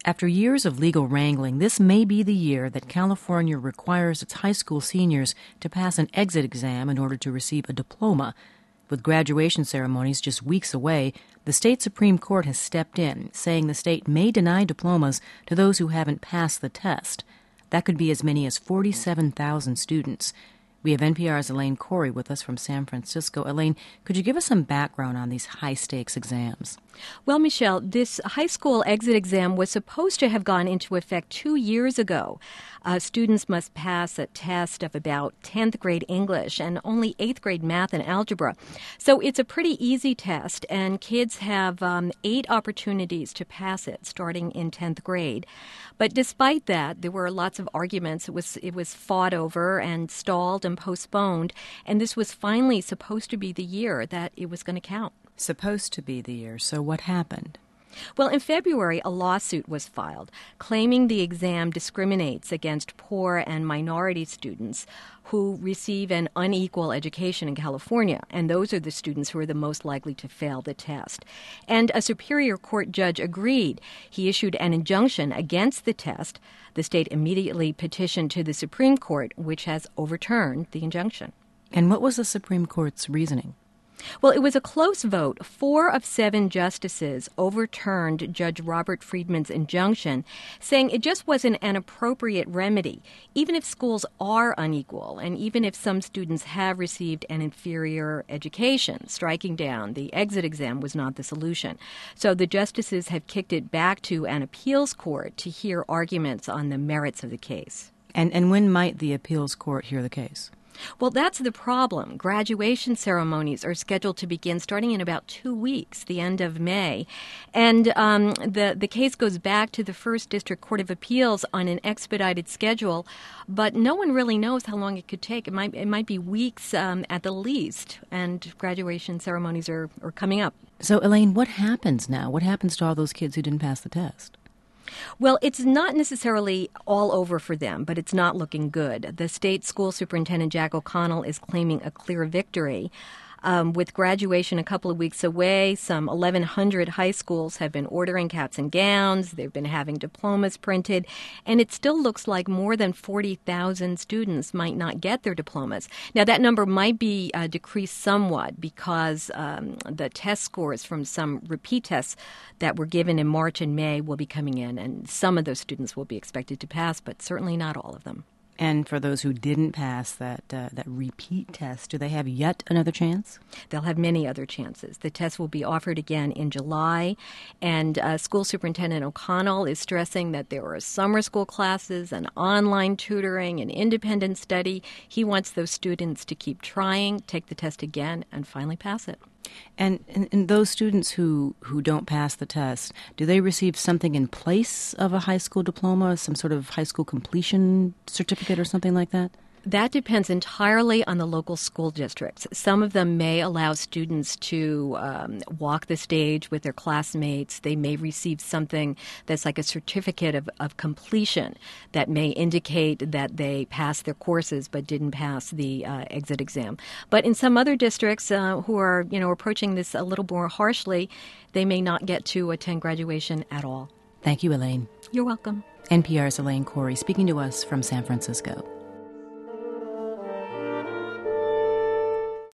After years of legal wrangling, this may be the year that California requires its high school seniors to pass an exit exam in order to receive a diploma. With graduation ceremonies just weeks away, the state Supreme Court has stepped in, saying the state may deny diplomas to those who haven't passed the test. That could be as many as 47,000 students. We have NPR's Elaine Corey with us from San Francisco. Elaine, could you give us some background on these high-stakes exams? Well, Michelle, this high school exit exam was supposed to have gone into effect 2 years ago. Students must pass a test of about 10th grade English and only 8th grade math and algebra. So it's a pretty easy test, and kids have 8 opportunities to pass it starting in 10th grade. But despite that, there were lots of arguments. It was fought over and stalled and postponed, and this was finally supposed to be the year that it was going to count. Supposed to be the year. So what happened? Well, in February, a lawsuit was filed claiming the exam discriminates against poor and minority students who receive an unequal education in California, and those are the students who are the most likely to fail the test. And a Superior Court judge agreed. He issued an injunction against the test. The state immediately petitioned to the Supreme Court, which has overturned the injunction. And what was the Supreme Court's reasoning? Well, it was a close vote. 4 of 7 justices overturned Judge Robert Friedman's injunction, saying it just wasn't an appropriate remedy, even if schools are unequal and even if some students have received an inferior education. Striking down the exit exam was not the solution. So the justices have kicked it back to an appeals court to hear arguments on the merits of the case. And when might the appeals court hear the case? Well, that's the problem. Graduation ceremonies are scheduled to begin starting in about 2 weeks, the end of May. And the case goes back to the First District Court of Appeals on an expedited schedule, but no one really knows how long it could take. It might be weeks at the least, and graduation ceremonies are coming up. So, Elaine, what happens now? What happens to all those kids who didn't pass the test? Well, it's not necessarily all over for them, but it's not looking good. The state school superintendent, Jack O'Connell, is claiming a clear victory. With graduation a couple of weeks away, some 1,100 high schools have been ordering caps and gowns. They've been having diplomas printed, and it still looks like more than 40,000 students might not get their diplomas. Now, that number might be decreased somewhat because the test scores from some repeat tests that were given in March and May will be coming in, and some of those students will be expected to pass, but certainly not all of them. And for those who didn't pass that repeat test, do they have yet another chance? They'll have many other chances. The test will be offered again in July, and School Superintendent O'Connell is stressing that there are summer school classes and online tutoring and independent study. He wants those students to keep trying, take the test again, and finally pass it. And those students who don't pass the test, do they receive something in place of a high school diploma, some sort of high school completion certificate or something like that? That depends entirely on the local school districts. Some of them may allow students to walk the stage with their classmates. They may receive something that's like a certificate of completion that may indicate that they passed their courses but didn't pass the exit exam. But in some other districts who are approaching this a little more harshly, they may not get to attend graduation at all. Thank you, Elaine. You're welcome. NPR's Elaine Corey speaking to us from San Francisco.